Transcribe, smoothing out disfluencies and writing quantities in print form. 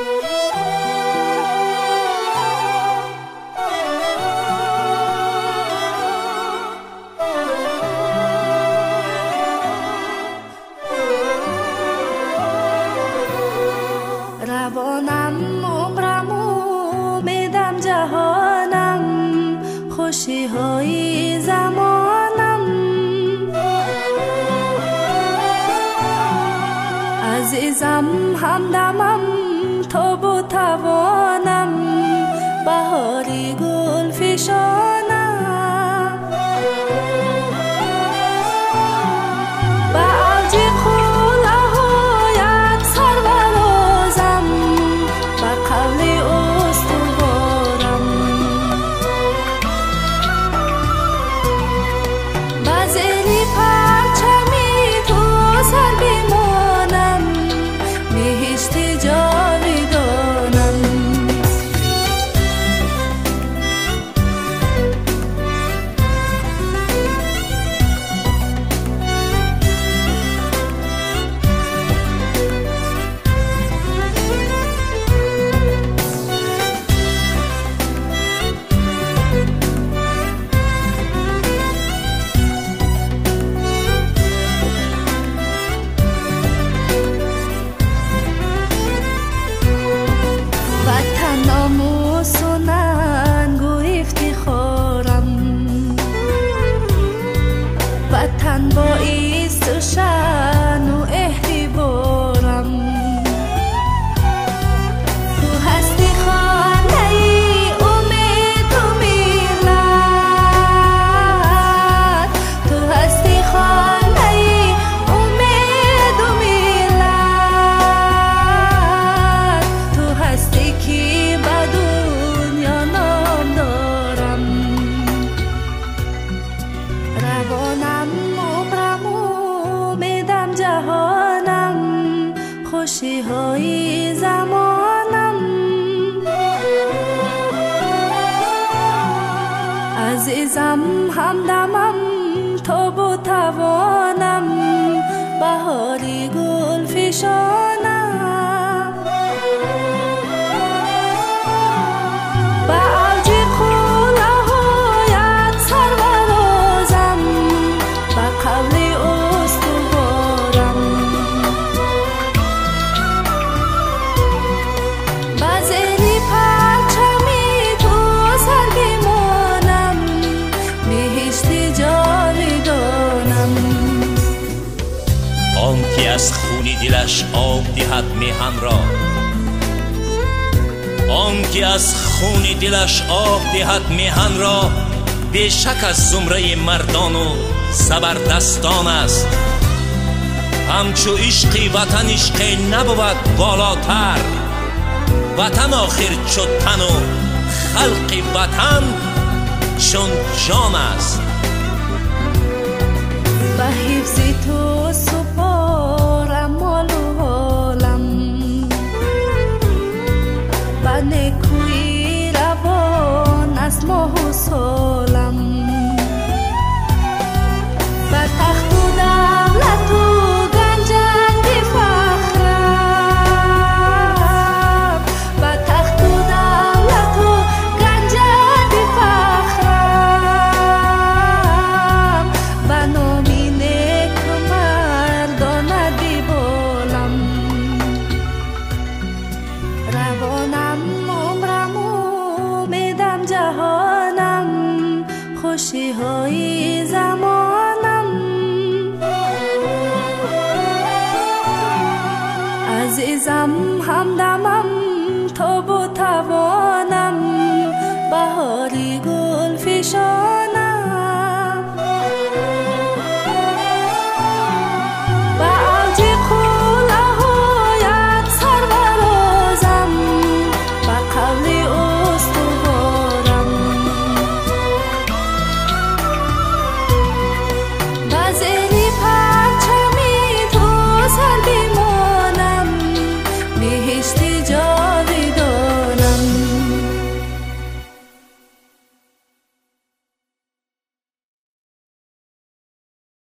روانم عمرمو میدم جهانم، خوشی های زمانم، عزیزم همدمم تو و توانم، بهاری گل فشانم، با اوج قولهایت سربرازم، با قول استوارم، با زیر پرچمی تو سر بمانم، بهشت جاودانم. وطن با ایست و شان و احتبارم، تو هستی خانه امید و میلاد، تو هستی خانه امید و میلاد، تو هستی که با دنیا نام دارم. روانم عمرمو میدم جهانم، خوشی های زمانم، عزیزم همدمم تو و توانم، بهاری گل فشانم، با اوج قولهایت سربرازم، با قول استوارم، با زیر پرچمی تو سر بمانم، بهشت جاودانم. آن که از خون دلش آب دهد میهن را، آن که از خون دلش آب دهد میهن را، بیشک از زمره مردان و زبردستان است. همچو عشق وطن عشق نبود بالاتر، وطن آخر چو تن و خلق وطن چون جان است. به حفظ تو سپارم مال و حالم، به نکویی روان از ماه و سالم، به تخت و دولت و گنجنگ فخرم، به تخت و دولت و گنجنگ فخرم، به نام نیک مردانه ببالم. روانم عمرمو میدم جهانم، خوشی های زمانم، عزیزم همدمم تو و توانم، بهاری گل فشانم.